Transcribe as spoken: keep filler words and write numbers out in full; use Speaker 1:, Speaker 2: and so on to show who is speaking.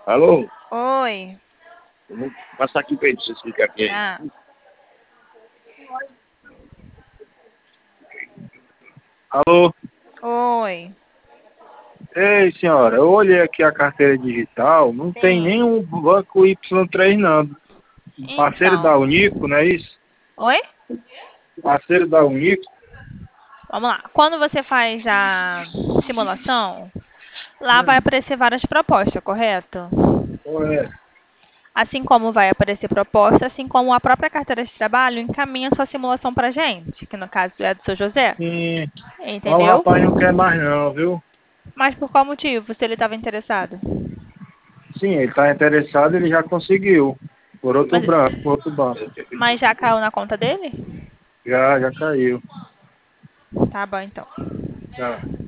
Speaker 1: Alô?
Speaker 2: Oi.
Speaker 1: Vou passar aqui pra ele, pra você explicar aqui.
Speaker 2: Ah.
Speaker 1: Alô?
Speaker 2: Oi.
Speaker 1: Ei, senhora, eu olhei aqui a carteira digital, não tem
Speaker 2: Sim.
Speaker 1: nenhum banco Y três não. Parceiro da
Speaker 2: Então.
Speaker 1: Unico, não é isso?
Speaker 2: Oi?
Speaker 1: Parceiro da Unico?
Speaker 2: Vamos lá. Quando você faz a simulação, lá vai
Speaker 1: Hum,
Speaker 2: aparecer várias propostas, correto?
Speaker 1: correto.
Speaker 2: Assim como vai aparecer proposta, assim como a própria carteira de trabalho encaminha sua simulação pra gente, que no caso é do seu José.
Speaker 1: Sim, mas o
Speaker 2: Entendeu?
Speaker 1: rapaz não quer mais não, viu?
Speaker 2: Mas por qual motivo, se ele estava interessado?
Speaker 1: Sim, ele tá interessado, ele já conseguiu. Por outro
Speaker 2: Mas,
Speaker 1: branco, por outro banco.
Speaker 2: mas já caiu na conta dele?
Speaker 1: Já, já caiu.
Speaker 2: Tá bom, então.
Speaker 1: Já.